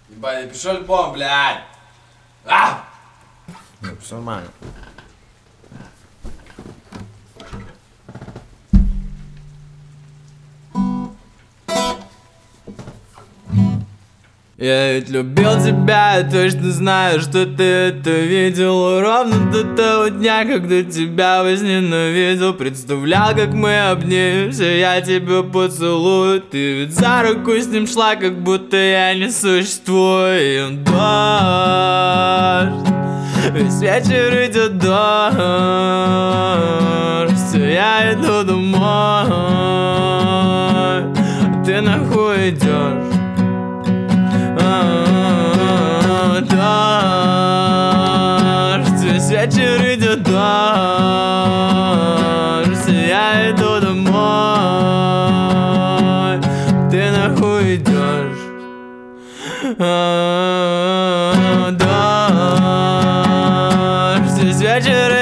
Ебать, я пишу альбом, блядь! А! Ну, все нормально. Я ведь любил тебя, я точно знаю, что ты это видел. Ровно до того дня, когда тебя возненавидел. Представлял, как мы обнимемся, я тебя поцелую. Ты ведь за руку с ним шла, как будто я не существую. И дождь, весь вечер идет дождь. Я иду домой, ты нахуй идешь. Дождь, весь вечер идет дождь. Я иду домой, ты нахуй идешь. Дождь, весь вечер